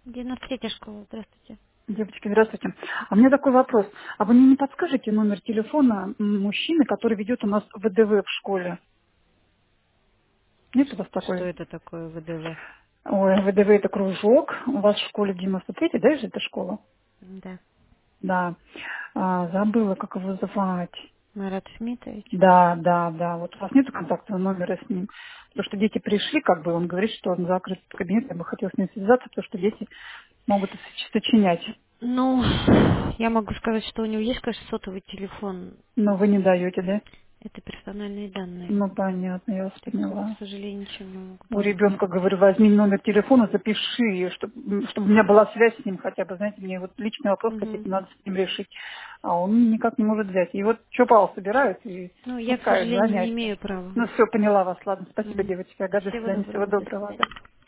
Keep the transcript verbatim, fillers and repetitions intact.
девяносто третья школа, здравствуйте. Девочки, здравствуйте. А у меня такой вопрос. А вы мне не подскажете номер телефона м, мужчины, который ведет у нас ВДВ в школе? Нет у вас Что такой? это такое ВДВ? Ой, ВДВ это кружок. У вас в школе девяносто третья, да, же это школа? Да. Да. А, забыла, как его звать. Марат Шмитович. Да, да, да. Вот у вас нет контактного номера с ним? Потому что дети пришли, как бы, он говорит, что он закрыт в кабинет, я бы хотела с ним связаться, потому что дети могут соч- сочинять. Ну, я могу сказать, что у него есть, конечно, сотовый телефон. Но вы не даете, да? Это персональные данные. Ну, понятно, я вас Так что, к поняла. сожалению, ничем не могу У помочь. ребенка, говорю, возьми номер телефона, запиши, чтобы, чтобы у меня была связь с ним хотя бы, знаете, мне вот личный вопрос Мгм. какие-то надо с ним решить. А он никак не может взять. И вот Чопал собирают и Ну, я, к пускают сожалению, не занятия. имею права. Ну, все, поняла вас. Ладно, спасибо, М. девочки. Ага, до Всего свидания. Всего доброго, до доброго. Да. свидания.